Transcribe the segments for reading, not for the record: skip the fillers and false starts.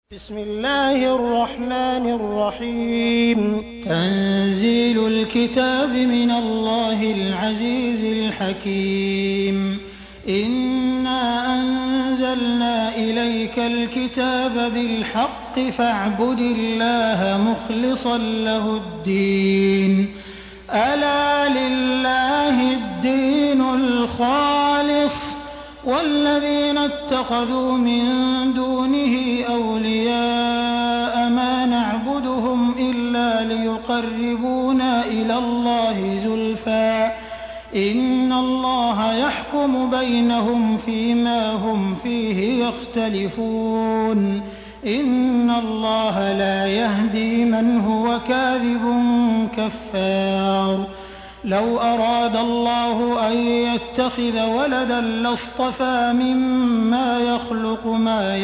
بسم الله الرحمن الرحيم. تنزيل الكتاب من الله العزيز الحكيم. إنا أنزلنا إليك الكتاب بالحق فاعبد الله مخلصا له الدين. ألا لله الدين الخالص والذين اتخذوا من دونه أولياء ما نعبدهم إلا ليقربونا إلى الله زلفى إن الله يحكم بينهم فيما هم فيه يختلفون إن الله لا يهدي من هو كاذب كفار. لو أراد الله أن يتخذ ولدا لاصطفى مما يخلق ما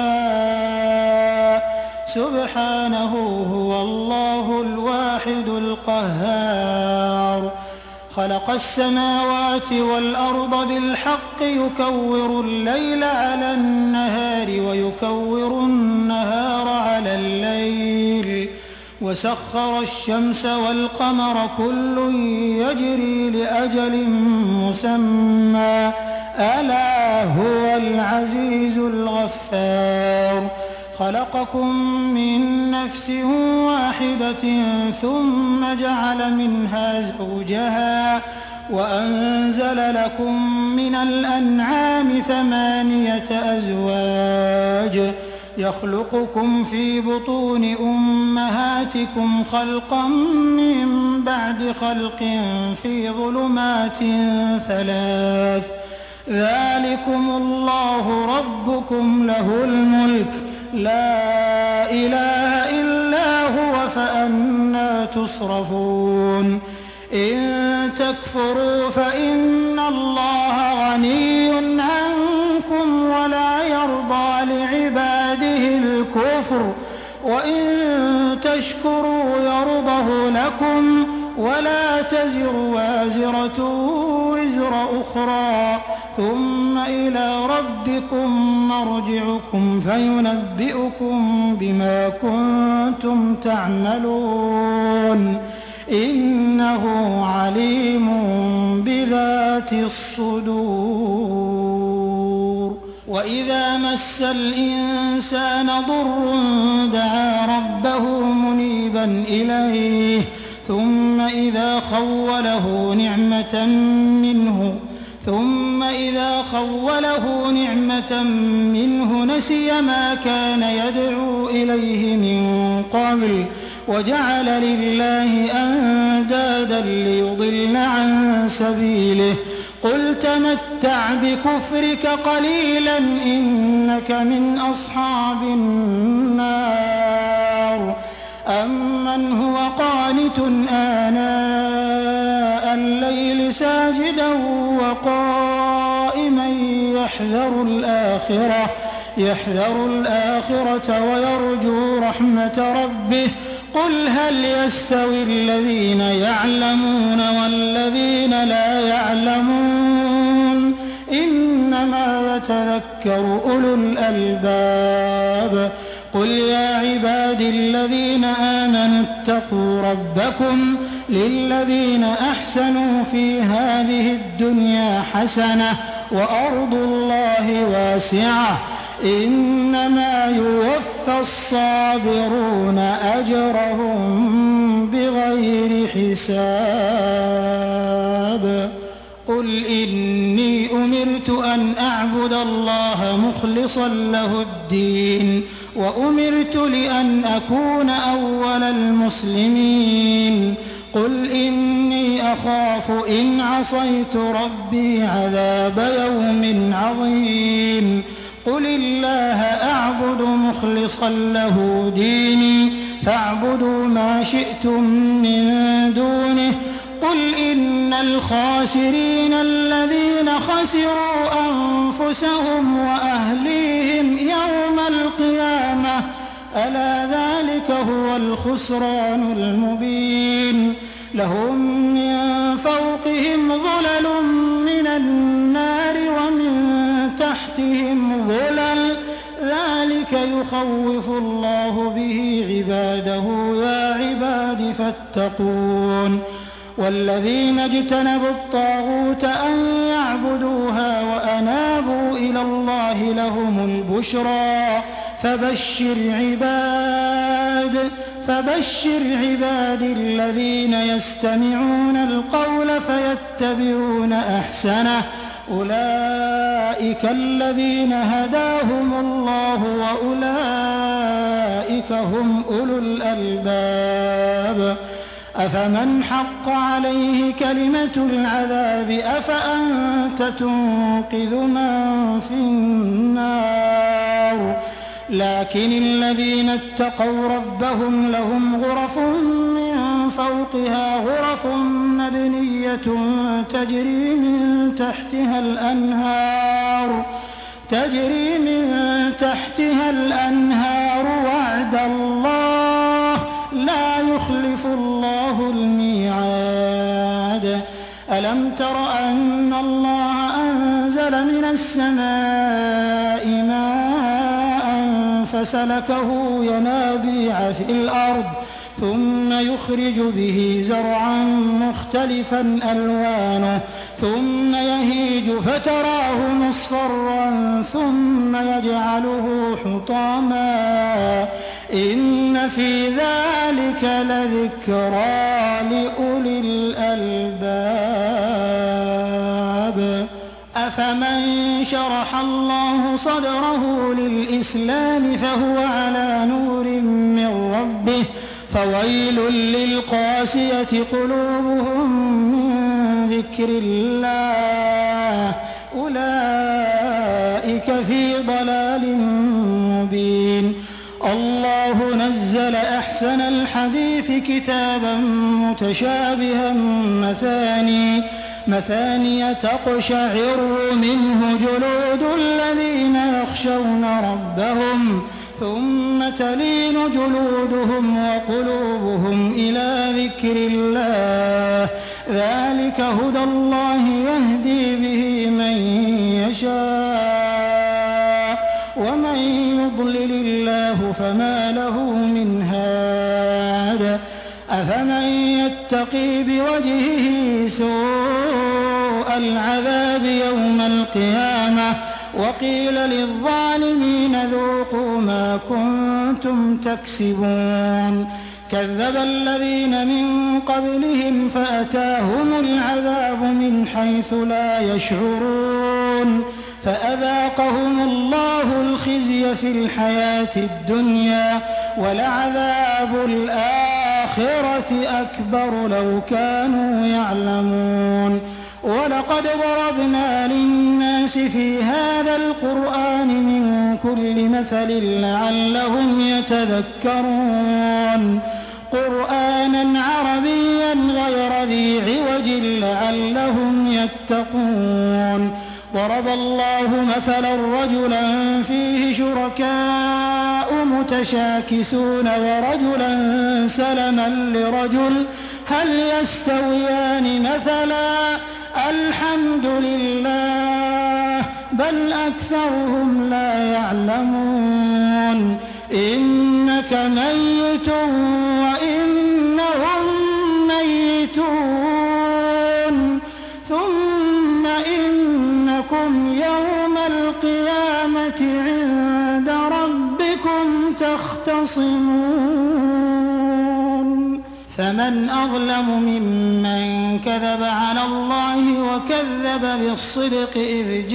يشاء سبحانه هو الله الواحد القهار. خلق السماوات والأرض بالحق يكور الليل على النهار ويكور النهار على الليل وسخر الشمس والقمر كل يجري لأجل مسمى ألا هو العزيز الغفار. خلقكم من نفس واحدة ثم جعل منها زوجها وأنزل لكم من الأنعام 8 أزواج يخلقكم في بطون أمهاتكم خلقا من بعد خلق في ظلمات 3 ذلكم الله ربكم له الملك لا إله إلا هو فأنى تصرفون. إن تكفروا فإن الله غني عنكم ولا يرضى لعباده الكفر وإن تشكروا يرضه لكم ولا تزر وازرة وزر أخرى ثم إلى ربكم مرجعكم فينبئكم بما كنتم تعملون إنه عليم بذات الصدور. وإذا مس الإنسان ضر دعا ربه منيبا إليه ثم إذا خوله نعمة منه نسي ما كان يدعو إليه من قبل وجعل لله أندادا ليضل عن سبيله قل تمتع بكفرك قليلا إنك من أصحاب النار. أمن هو قانت آناء الليل ساجدا وقائما يحذر الآخرة ويرجو رحمة ربه قل هل يستوي الذين يعلمون والذين لا يعلمون إنما يتذكر أولو الألباب. قل يا عبادي الذين آمنوا اتقوا ربكم للذين أحسنوا في هذه الدنيا حسنة وأرض الله واسعة إنما يوفى الصابرون أجرهم بغير حساب. قل إني أمرت أن أعبد الله مخلصا له الدين وأمرت لأن أكون أول المسلمين. قل إني أخاف إن عصيت ربي عذاب يوم عظيم. قل الله أعبد مخلصا له ديني فاعبدوا ما شئتم من دونه. قل إن الخاسرين الذين خسروا أنفسهم وأهليهم يوم القيامة ألا ذلك هو الخسران المبين. لهم من فوقهم ظلل من النار ومن تحتهم ظلل ذلك ذلك يخوف الله به عباده يا عباد فاتقون والذين اجتنبوا الطاغوت أن يعبدوها وأنابوا إلى الله لهم البشرى فبشر عباد الذين يستمعون القول فيتبعون أحسنه أولئك الذين هداهم الله وأولئك هم أولو الألباب أفمن حق عليه كلمة العذاب أفأنت تنقذ من في النار لكن الذين اتقوا ربهم لهم غرف من فوقها غرف مبنية تجري من تحتها الأنهار وعد الله لا يخلف الله الميعاد ألم تر أن الله أنزل من السماء ماء فسلكه ينابيع في الأرض ثم يخرج به زرعا مختلفا ألوانه ثم يهيج فتراه مصفرا ثم يجعله حطاما إن في ذلك لذكرى لأولي الألباب أفمن شرح الله صدره للإسلام فهو على نور من ربه فويل للقاسية قلوبهم من ذكر الله أولئك في ضلال مبين الله نزل أحسن الحديث كتابا متشابها مثانية تقشعر منه جلود الذين يخشون ربهم ثم تلين جلودهم وقلوبهم إلى ذكر الله ذلك هدى الله يهدي به من يشاء ومن يضلل الله فما له من هاد أفمن يتقي بوجهه سوء العذاب يوم القيامة وقيل للظالمين ذوقوا ما كنتم تكسبون كذب الذين من قبلهم فأتاهم العذاب من حيث لا يشعرون فأذاقهم الله الخزي في الحياة الدنيا ولعذاب الآخرة أكبر لو كانوا يعلمون ولقد ضربنا للناس في هذا القرآن من كل مثل لعلهم يتذكرون قرآنا عربيا غير ذي عوج لعلهم يتقون ضرب الله مثلا رجلا فيه شركاء متشاكسون ورجلا سلما لرجل هل يستويان مثلا الحمد لله بل أكثرهم لا يعلمون إنك ميت وإنهم ميتون ثم إنكم يوم القيامة عند ربكم تختصمون فمن أظلم ممن كذب على الله وكذب بالصدق إذ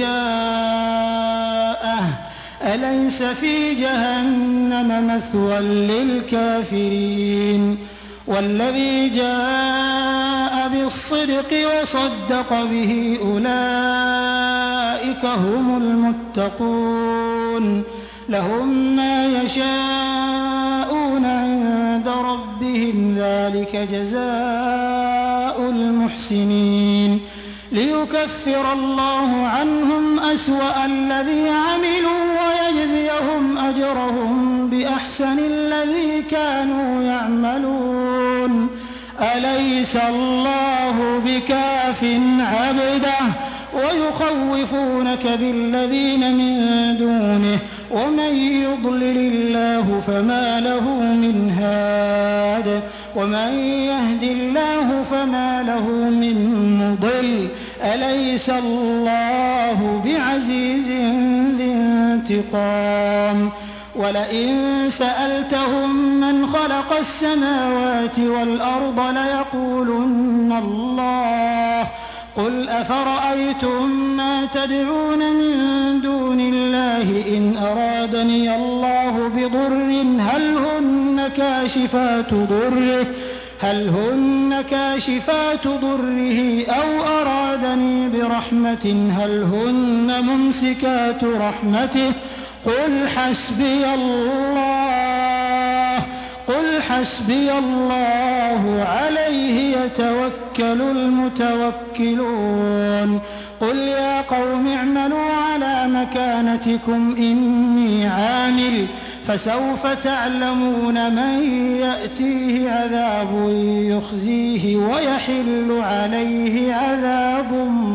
جاءه أليس في جهنم مثوى للكافرين والذي جاء بالصدق وصدق به أولئك هم المتقون لهم ما يشاءون عند ربهم ذلك جزاء المحسنين ليكفر الله عنهم أسوأ الذي عملوا ويجزيهم أجرهم بأحسن الذي كانوا يعملون أليس الله بكاف عبده ويخوفونك بالذين من دونه ومن يضلل الله فما له من هاد ومن يهد الله فما له من مضل أليس الله بعزيز ذي انتقام ولئن سألتهم من خلق السماوات والأرض ليقولن الله قل أفرأيتم ما تدعون من دون الله إن أرادني الله بضر هل هن كاشفات ضره أو أرادني برحمة هل هن ممسكات رحمته قل حسبي الله عليه يتوكل المتوكلون قل يا قوم اعملوا على مكانتكم إني عامل فسوف تعلمون من يأتيه عذاب يخزيه ويحل عليه عذاب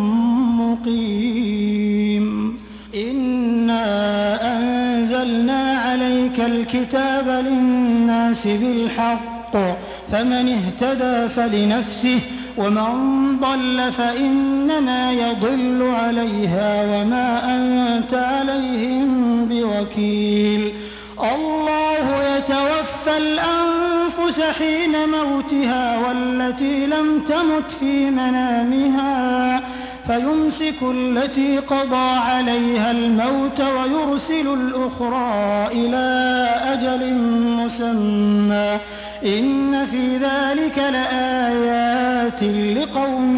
مقيم إنا أنزلنا عليك الكتاب للناس بالحق فمن اهتدى فلنفسه ومن ضل فإنما يضل عليها وما أنت عليهم بوكيل الله يتوفى الأنفس حين موتها والتي لم تمت في منامها فيمسك التي قضى عليها الموت ويرسل الأخرى إلى أجل مسمى إن في ذلك لآيات لقوم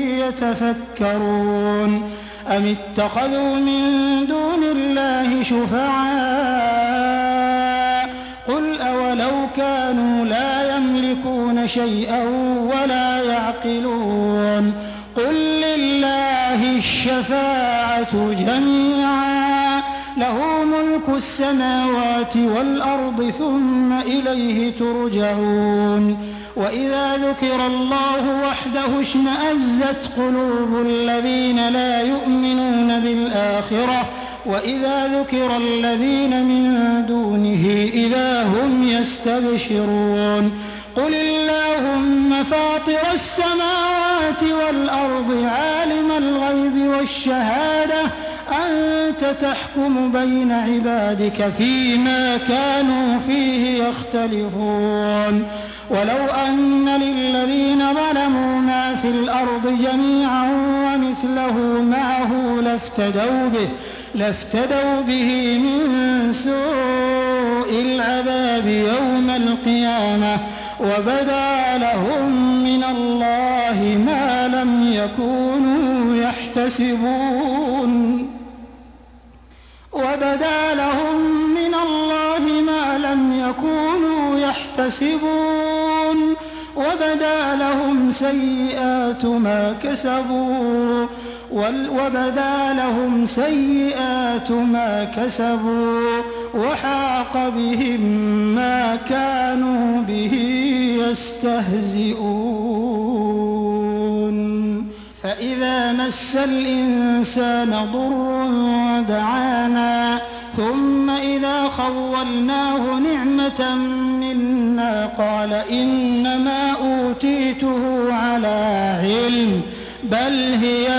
يتفكرون أم اتخذوا من دون الله شفعاء قل أولو كانوا لا يملكون شيئا ولا يعقلون قل لله الشفاعة جميعا له ملك السماوات والأرض ثم إليه ترجعون وإذا ذكر الله وحده اشمأزت قلوب الذين لا يؤمنون بالآخرة وإذا ذكر الذين من دونه إذا هم يستبشرون قل اللهم فاطر السماوات والأرض عالم الغيب والشهادة أنت تحكم بين عبادك فيما كانوا فيه يختلفون ولو أن للذين ظلموا ما في الأرض جميعا ومثله معه لافتدوا به من سوء العذاب يوم القيامة وبدا لهم من الله ما لم يكونوا يحتسبون وبدا لهم سيئات ما كسبوا وحاق بهم ما كانوا به يستهزئون فإذا مس الإنسان ضر دعانا ثم إذا خولناه نعمة منا قال إنما أوتيته على علم بل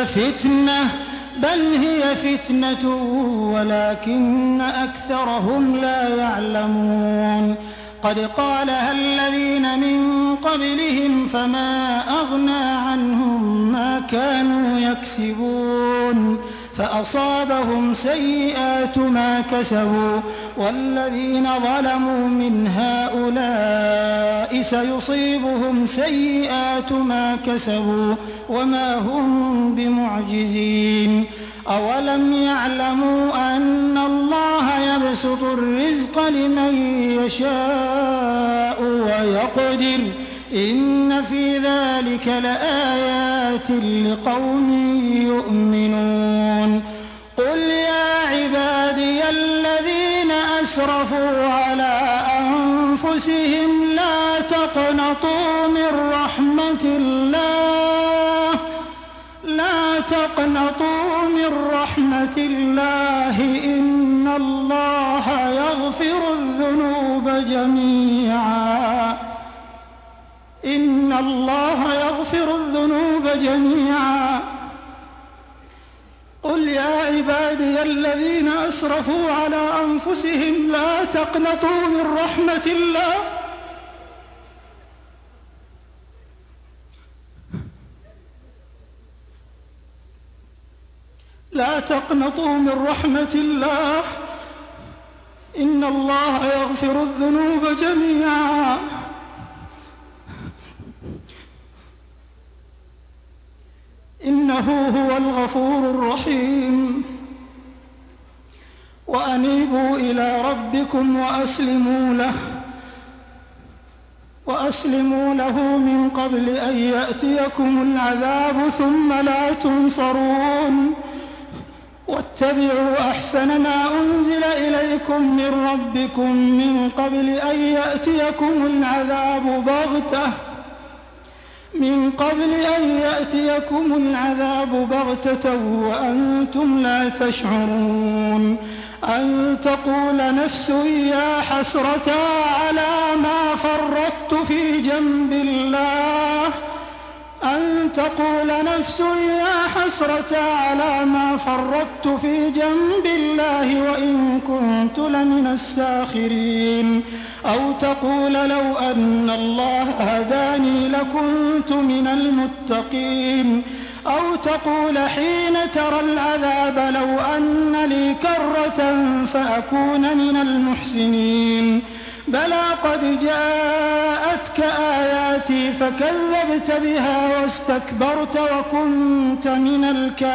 هي فتنة ولكن أكثرهم لا يعلمون قد قالها الذين من قبلهم فما أغنى عنهم ما كانوا يكسبون فأصابهم سيئات ما كسبوا والذين ظلموا من هؤلاء سيصيبهم سيئات ما كسبوا وما هم بمعجزين أولم يعلموا أن الله يبسط الرزق لمن يشاء ويقدر إن في ذلك لآيات لقوم يؤمنون قل يا عبادي الذين أسرفوا على أنفسهم لا تقنطوا من رحمة الله إن الله جميعا إن الله يغفر الذنوب جميعا قل يا عبادي الذين أسرفوا على أنفسهم لا تقنطوا من رحمة الله لا تقنطوا من رحمة الله إن الله يغفر الذنوب جميعا إنه هو الغفور الرحيم وأنيبوا إلى ربكم وأسلموا له من قبل أن يأتيكم العذاب ثم لا تنصرون واتبعوا أحسن ما أنزل إليكم من ربكم من قبل أن يأتيكم العذاب بغتة وأنتم لا تشعرون أن تقول نفس يا حسرة على ما فرطت في جنب الله وإن كنت لمن الساخرين أو تقول لو أن الله هداني لكنت من المتقين أو تقول حين ترى العذاب لو أن لي كرة فأكون من المحسنين بلى قد جاءتك آياتي فكذبت بها واستكبرت وكنت من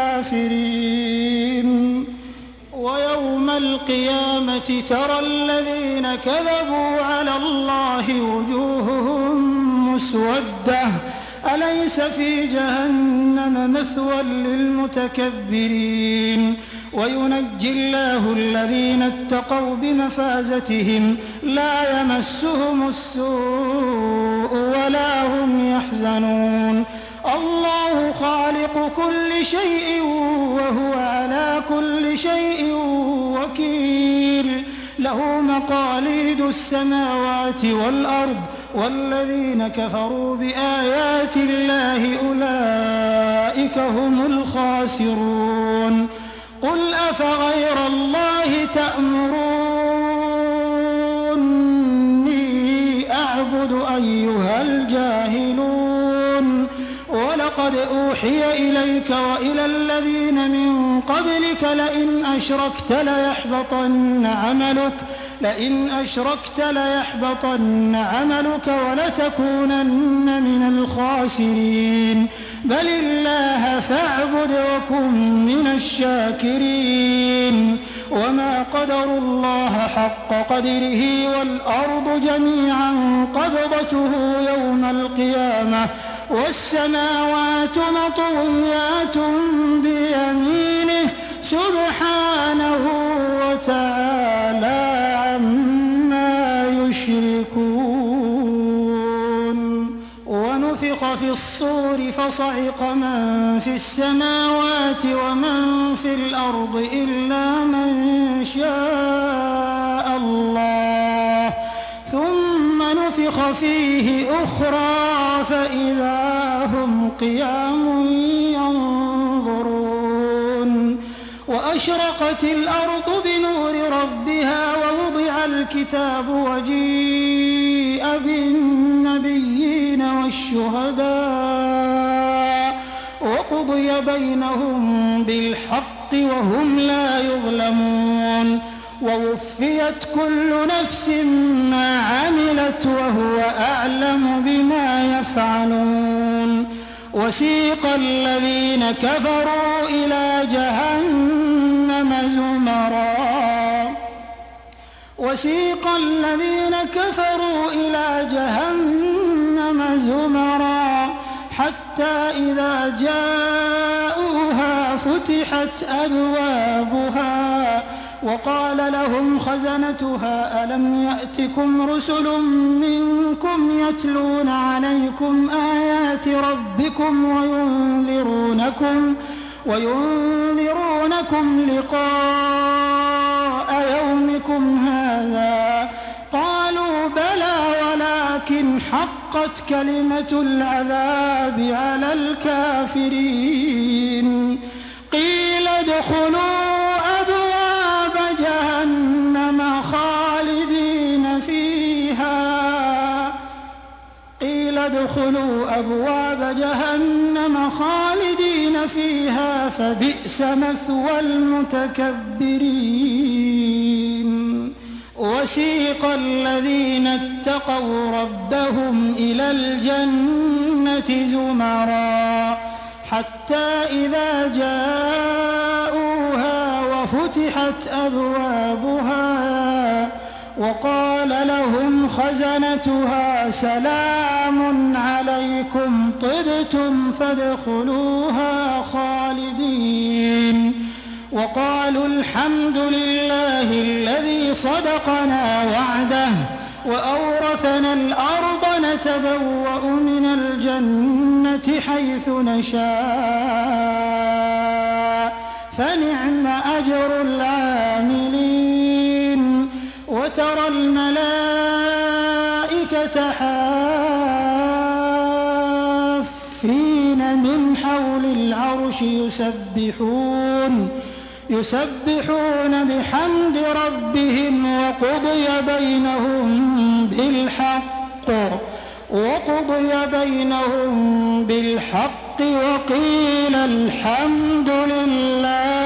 الكافرين ويوم القيامة ترى الذين كذبوا على الله وجوههم مسودة أليس في جهنم مثوى للمتكبرين وينجي الله الذين اتقوا بمفازتهم لا يمسهم السوء ولا هم يحزنون الله خالق كل شيء وهو على كل شيء وكيل له مقاليد السماوات والأرض والذين كفروا بآيات الله أولئك هم الخاسرون قل أفغير الله تأمروني أعبد أيها الجاهلون ولقد أوحي إليك وإلى الذين من قبلك لئن أشركت ليحبطن عملك ولتكونن من الخاسرين بل الله فاعبد وكن من الشاكرين وما قدروا الله حق قدره والأرض جميعا قبضته يوم القيامة والسماوات مطويات بيمينه سبحانه وتعالى عما يشركون ونفخ في الصور فصعق من في السماوات ومن في الأرض إلا من شاء الله ثم نفخ فيه أخرى فإذا هم قيام ينظرون وأشرقت الأرض بنور ربها ووضع الكتاب وجيء بالنبيين والشهداء وقضي بينهم بالحق وهم لا يظلمون ووفيت كل نفس ما عملت وهو أعلم بما يفعلون وسيق الذين كفروا إلى جهنم زمرا حتى إذا جاءوها فتحت أبوابها وقال لهم خزنتها ألم يأتكم رسل منكم يتلون عليكم آيات ربكم وينذرونكم لقاء يومكم هذا قالوا ولكن حقت كلمة العذاب على الكافرين قيل ادخلوا أبواب جهنم خالدين فيها فبئس مثوى المتكبرين وسيق الذين اتقوا ربهم إلى الجنة زمرا حتى إذا جاءوها وفتحت أبوابها وقال لهم خزنتها سلام عليكم طبتم فادخلوها خالدين وقالوا الحمد لله الذي صدقنا وعده وأورثنا الأرض نتبوأ من الجنة حيث نشاء فنعم أجر العاملين وترى الملائكة حافين من حول العرش يسبحون بحمد ربهم وقضي بينهم بالحق وقيل الحمد لله